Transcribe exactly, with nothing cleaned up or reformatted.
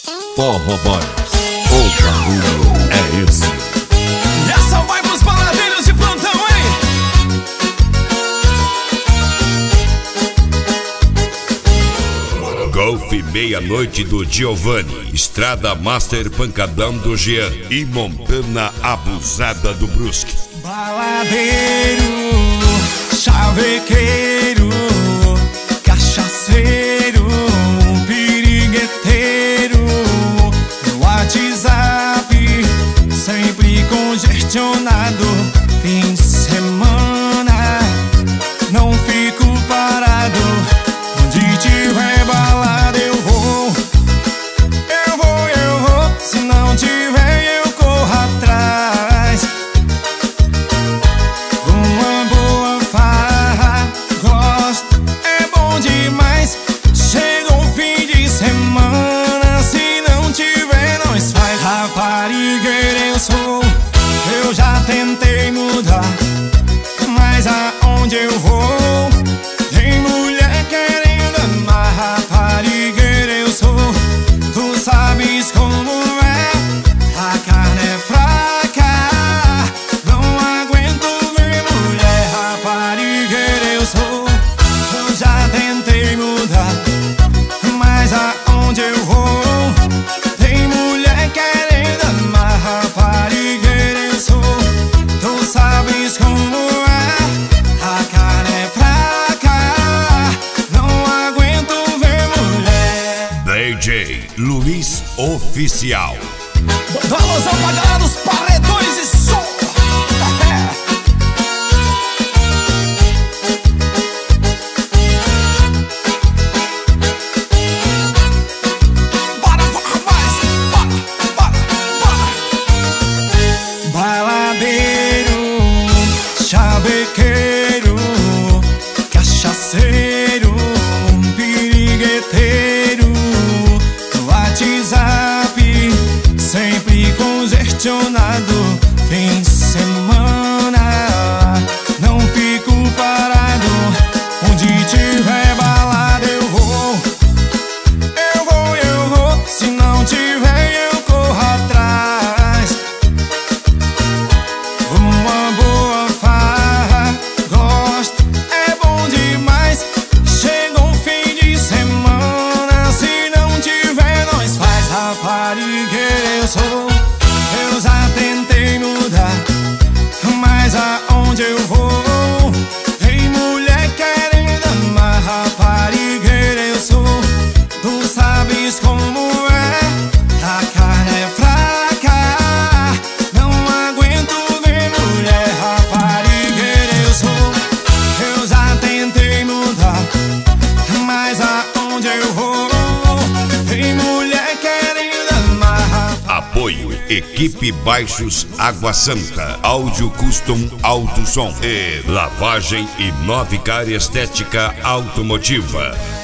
Forró Boys, o barulho é esse. E essa vai pros baladeiros de plantão, hein? Golf Meia-Noite do Giovanni, Estrada Master Pancadão do Jean e Montana Abusada do Brusque. Baladeiro, chavequeiro, cachaceiro, pirigueteiro, no WhatsApp, sempre congestionado. Fim de semana, não fico parado. Onde tiver balada eu vou, eu vou, eu vou. Se não tiver eu corro atrás. Uma boa farra, gosto, é bom demais. Chega o fim de semana, se não tiver nós faz. Raparigueira eu sou, eu já tentei mudar, mas aonde eu vou tem mulher querendo amar. Raparigueira eu sou, tu sabes como é. A carne é fraca, não aguento ver mulher. Raparigueira eu sou, eu já tentei mudar, mas aonde eu vou tem mulher querendo amar. Raparigueira eu sou, tu sabes como é. A carne é fraca, não aguento ver mulher. D J Luiz Oficial. Alusão pra galera dos paredões e som. Bora, bora, mais, bora, bora, bora. Baladeiro, chavequeiro, cachaceiro, pirigueteiro, no WhatsApp, sempre congestionado. Fim de semana, não fico parado. Onde tiver balada eu vou, eu vou, eu vou. Se não tiver eu corro atrás. Uma boa farra, gosto, é bom demais. Chega um fim de semana, se não tiver nós faz. Raparigueira eu sou, eu já tentei mudar, mas aonde eu vou tem mulher querendo amar. Raparigueira eu sou, tu sabes como é. A carne é fraca, não aguento ver mulher. Raparigueira eu sou, eu já tentei mudar, mas aonde eu vou tem mulher querendo amar. Apoio Equipe Baixos Água Santa, Áudio Custom Alto Som e Lavagem e Nove Cara Estética Automotiva.